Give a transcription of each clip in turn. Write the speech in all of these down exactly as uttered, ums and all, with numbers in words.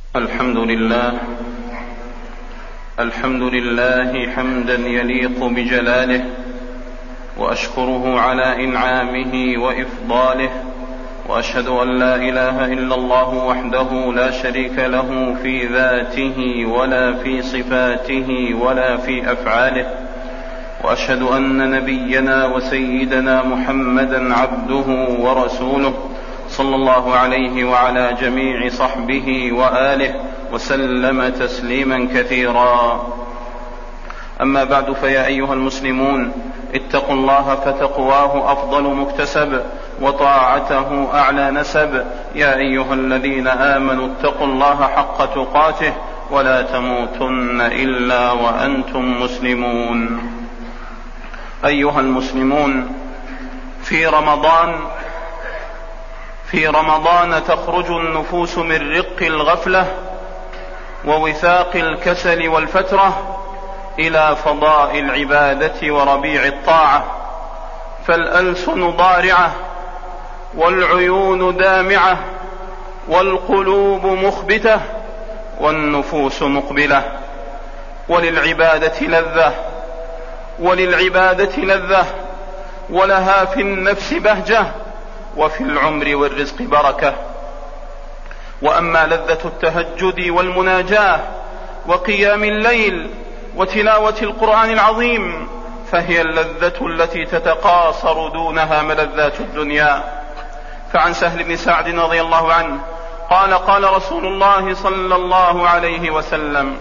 الحمد لله الحمد لله حمدا يليق بجلاله، وأشكره على إنعامه وإفضاله، وأشهد أن لا إله إلا الله وحده لا شريك له في ذاته ولا في صفاته ولا في أفعاله، وأشهد أن نبينا وسيدنا محمدا عبده ورسوله صلى الله عليه وعلى جميع صحبه وآله وسلم تسليما كثيرا. أما بعد، فيا أيها المسلمون، اتقوا الله فتقواه أفضل مكتسب، وطاعته أعلى نسب. يا أيها الذين آمنوا اتقوا الله حق تقاته ولا تموتن إلا وأنتم مسلمون. أيها المسلمون، في رمضان في رمضان تخرج النفوس من رق الغفلة ووثاق الكسل والفترة إلى فضاء العبادة وربيع الطاعة، فالألسن ضارعة والعيون دامعة والقلوب مخبتة والنفوس مقبلة، وللعبادة لذة وللعبادة لذة ولها في النفس بهجة، وفي العمر والرزق بركة. وأما لذة التهجد والمناجاة وقيام الليل وتلاوة القرآن العظيم فهي اللذة التي تتقاصر دونها ملذات الدنيا. فعن سهل بن سعد رضي الله عنه قال: قال رسول الله صلى الله عليه وسلم: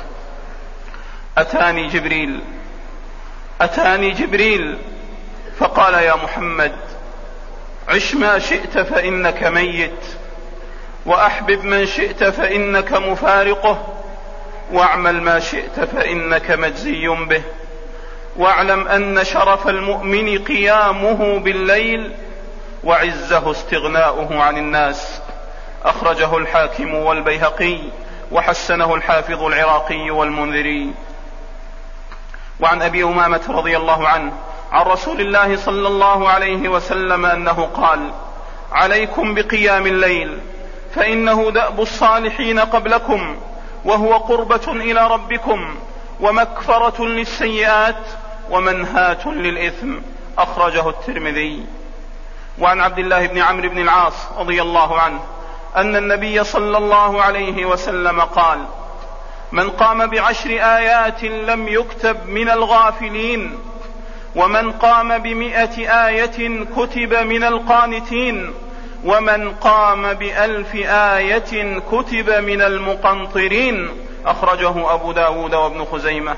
أتاني جبريل أتاني جبريل فقال: يا محمد، عش ما شئت فإنك ميت، وأحبب من شئت فإنك مفارقه، واعمل ما شئت فإنك مجزي به، واعلم أن شرف المؤمن قيامه بالليل، وعزه استغناؤه عن الناس. أخرجه الحاكم والبيهقي، وحسنه الحافظ العراقي والمنذري. وعن أبي أمامة رضي الله عنه عن رسول الله صلى الله عليه وسلم أنه قال: عليكم بقيام الليل، فإنه دأب الصالحين قبلكم، وهو قربة إلى ربكم، ومكفرة للسيئات، ومنهاة للإثم. أخرجه الترمذي. وعن عبد الله بن عمرو بن العاص رضي الله عنه أن النبي صلى الله عليه وسلم قال: من قام بعشر آيات لم يكتب من الغافلين، ومن قام بمئة آية كتب من القانتين، ومن قام بألف آية كتب من المقنطرين. أخرجه أبو داود وابن خزيمة.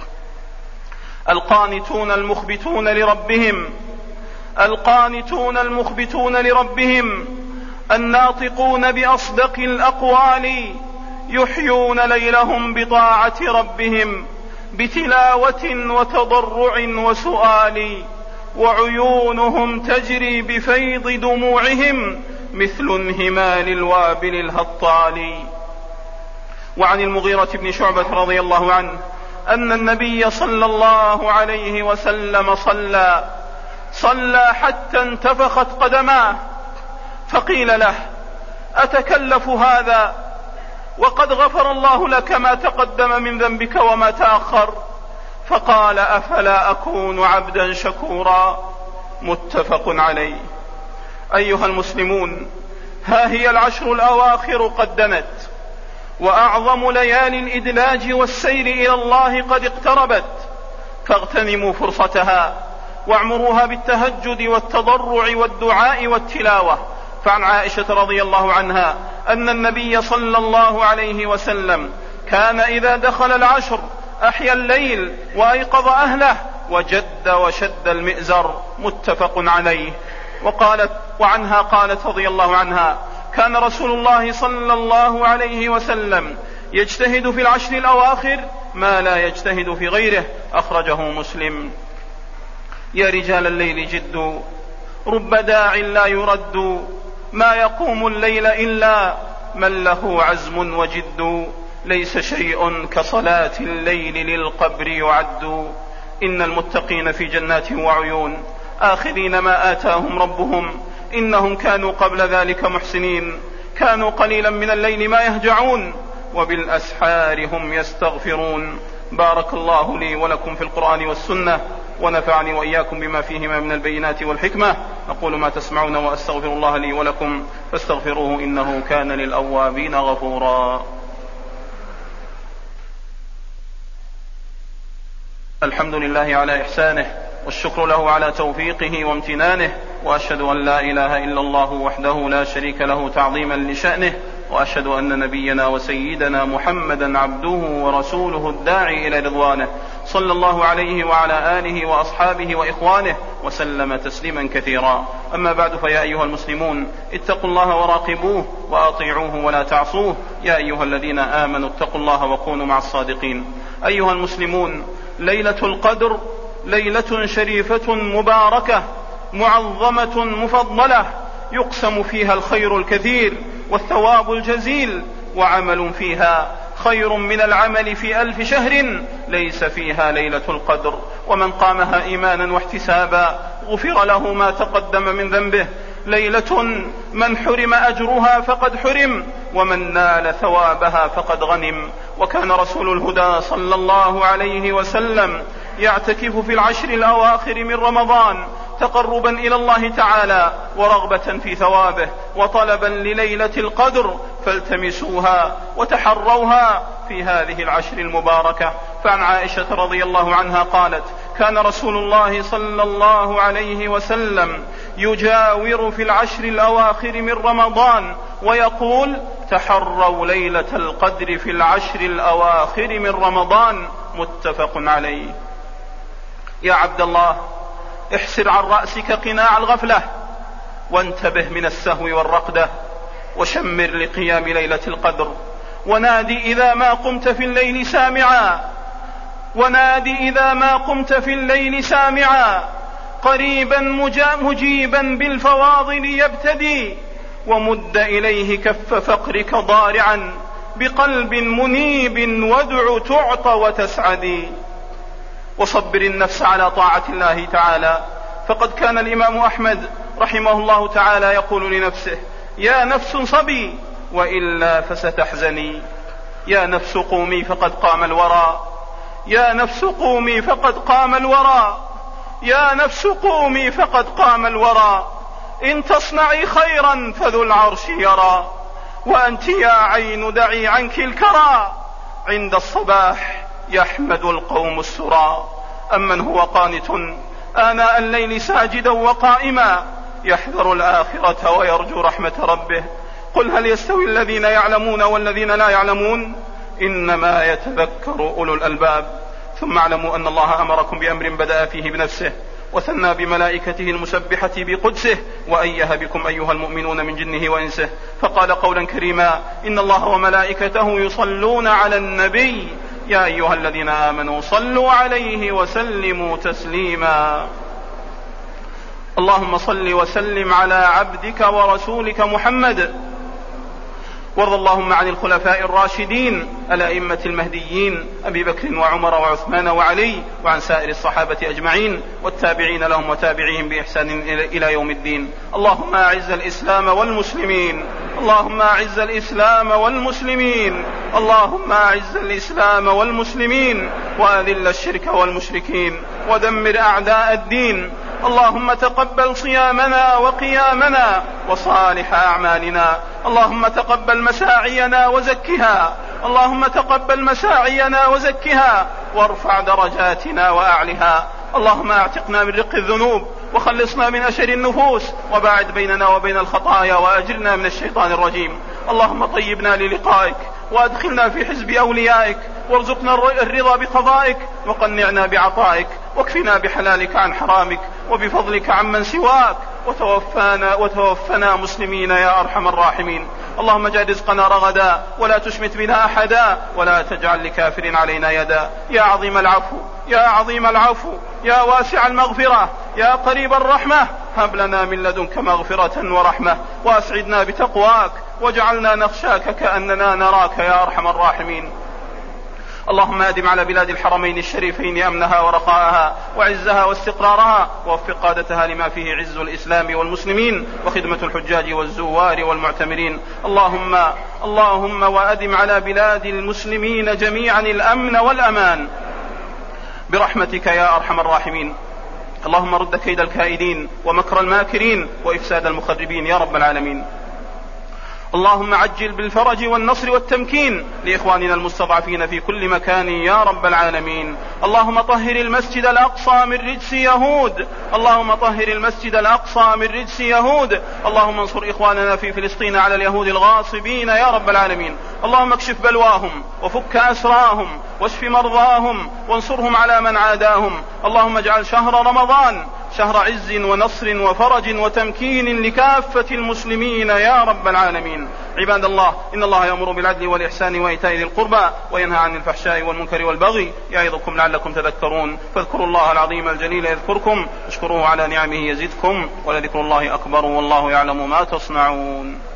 القانتون المخبتون لربهم القانتون المخبتون لربهم الناطقون بأصدق الأقوال، يحيون ليلهم بطاعة ربهم بتلاوة وتضرع وسؤال، وعيونهم تجري بفيض دموعهم مثل انهمال الوابل الهطال. وعن المغيرة بن شعبة رضي الله عنه أن النبي صلى الله عليه وسلم صلى صلى حتى انتفخت قدماه، فقيل له: أتكلف هذا وقد غفر الله لك ما تقدم من ذنبك وما تأخر؟ فقال: أفلا أكون عبدا شكورا. متفق عليه. أيها المسلمون، ها هي العشر الأواخر قد دنت، وأعظم ليالي الإدلاج والسير إلى الله قد اقتربت، فاغتنموا فرصتها واعمروها بالتهجد والتضرع والدعاء والتلاوة. فعن عائشة رضي الله عنها أن النبي صلى الله عليه وسلم كان إذا دخل العشر أحيا الليل وأيقظ أهله وجد وشد المئزر. متفق عليه. وقالت وعنها قالت رضي الله عنها: كان رسول الله صلى الله عليه وسلم يجتهد في العشر الأواخر ما لا يجتهد في غيره. أخرجه مسلم. يا رجال الليل جدوا، رب داع لا يرد، ما يقوم الليل إلا من له عزم وجد، ليس شيء كصلاة الليل للقبر يعد. إن المتقين في جنات وعيون آخذين ما آتاهم ربهم، إنهم كانوا قبل ذلك محسنين. كانوا قليلا من الليل ما يهجعون وبالأسحار هم يستغفرون. بارك الله لي ولكم في القرآن والسنة، ونفعني وإياكم بما فيهما من البينات والحكمة. أقول ما تسمعون وأستغفر الله لي ولكم فاستغفروه إنه كان للأوابين غفورا. الحمد لله على إحسانه، والشكر له على توفيقه وامتنانه، وأشهد أن لا إله إلا الله وحده لا شريك له تعظيما لشأنه، وأشهد أن نبينا وسيدنا محمدا عبده ورسوله الداعي إلى رضوانه، صلى الله عليه وعلى آله وأصحابه وإخوانه وسلم تسليما كثيرا. أما بعد، فيا أيها المسلمون اتقوا الله وراقبوه وأطيعوه ولا تعصوه. يا أيها الذين آمنوا اتقوا الله وكونوا مع الصادقين. أيها المسلمون، ليلة القدر ليلة شريفة مباركة معظمة مفضلة، يقسم فيها الخير الكثير والثواب الجزيل، وعمل فيها خير من العمل في ألف شهر ليس فيها ليلة القدر. ومن قامها إيمانا واحتسابا غفر له ما تقدم من ذنبه. ليلة من حرم أجرها فقد حرم، ومن نال ثوابها فقد غنم. وكان رسول الهدى صلى الله عليه وسلم يعتكف في العشر الأواخر من رمضان تقربا إلى الله تعالى ورغبة في ثوابه وطلبا لليلة القدر، فالتمسوها وتحروها في هذه العشر المباركة. فعن عائشة رضي الله عنها قالت: كان رسول الله صلى الله عليه وسلم يجاور في العشر الأواخر من رمضان ويقول: تحروا ليلة القدر في العشر الأواخر من رمضان. متفق عليه. يا عبد الله، احسر عن رأسك قناع الغفلة، وانتبه من السهو والرقدة، وشمر لقيام ليلة القدر، ونادي إذا ما قمت في الليل سامعا ونادي إذا ما قمت في الليل سامعا قريبا مجيبا بالفواضل يبتدي، ومد إليه كف فقرك ضارعا بقلب منيب وادع تعطى وتسعدي. وصبر النفس على طاعة الله تعالى، فقد كان الإمام أحمد رحمه الله تعالى يقول لنفسه: يا نفس صبي وإلا فستحزني. يا نفس قومي فقد قام الورى يا نفس قومي فقد قام الورى يا نفس قومي فقد قام الورى إن تصنعي خيرا فذو العرش يرى، وأنت يا عين دعي عنك الكرى، عند الصباح يحمد القوم السرى. أمن هو قانت آناء الليل ساجدا وقائما يحذر الآخرة ويرجو رحمة ربه. قل هل يستوي الذين يعلمون والذين لا يعلمون؟ إنما يتذكر أولو الألباب. ثم اعلموا أن الله أمركم بأمر بدأ فيه بنفسه، وثنى بملائكته المسبحة بقدسه، وأيه بكم أيها المؤمنون من جنه وإنسه، فقال قولا كريما: إن الله وملائكته يصلون على النبي يا أيها الذين آمنوا صلوا عليه وسلموا تسليما. اللهم صل وسلم على عبدك ورسولك محمد، وارض اللهم عن الخلفاء الراشدين الأئمة المهديين أبي بكر وعمر وعثمان وعلي، وعن سائر الصحابة أجمعين والتابعين لهم وتابعيهم بإحسان إلى يوم الدين. اللهم أعز الإسلام والمسلمين اللهم أعز الإسلام والمسلمين اللهم أعز الإسلام والمسلمين وأذل الشرك والمشركين ودمر أعداء الدين. اللهم تقبل صيامنا وقيامنا وصالح أعمالنا. اللهم تقبل مساعينا وزكها اللهم تقبل مساعينا وزكها وارفع درجاتنا وأعلها. اللهم اعتقنا من رق الذنوب وخلصنا من أشر النفوس وباعد بيننا وبين الخطايا وأجرنا من الشيطان الرجيم. اللهم طيبنا للقائك وأدخلنا في حزب أوليائك وارزقنا الرضا بقضائك وقنعنا بعطائك واكفنا بحلالك عن حرامك وبفضلك عمن سواك وتوفانا, وتوفنا مسلمين يا أرحم الراحمين. اللهم اجعل رزقنا رغدا ولا تشمت بنا أحدا ولا تجعل لكافر علينا يدا. يا عظيم العفو يا عظيم العفو يا واسع المغفرة يا قريب الرحمة، هب لنا من لدنك مغفرة ورحمة وأسعدنا بتقواك واجعلنا نخشاك كأننا نراك يا أرحم الراحمين. اللهم أدم على بلاد الحرمين الشريفين أمنها ورخاءها وعزها واستقرارها، ووفق قادتها لما فيه عز الإسلام والمسلمين وخدمة الحجاج والزوار والمعتمرين. اللهم اللهم وأدم على بلاد المسلمين جميعا الأمن والأمان برحمتك يا أرحم الراحمين. اللهم رد كيد الكائدين ومكر الماكرين وإفساد المخربين يا رب العالمين. اللهم عجل بالفرج والنصر والتمكين لإخواننا المستضعفين في كل مكان يا رب العالمين. اللهم طهر المسجد الأقصى من رجس يهود اللهم طهر المسجد الأقصى من رجس يهود اللهم انصر إخواننا في فلسطين على اليهود الغاصبين يا رب العالمين. اللهم اكشف بلواهم وفك أسراهم واشف مرضاهم وانصرهم على من عاداهم. اللهم اجعل شهر رمضان شهر عز ونصر وفرج وتمكين لكافة المسلمين يا رب العالمين. عباد الله، إن الله يأمر بالعدل والإحسان وإيتاء ذي القربى وينهى عن الفحشاء والمنكر والبغي يعظكم لعلكم تذكرون. فاذكروا الله العظيم الجليل يذكركم، اشكروه على نعمه يزدكم، ولذكر الله أكبر والله يعلم ما تصنعون.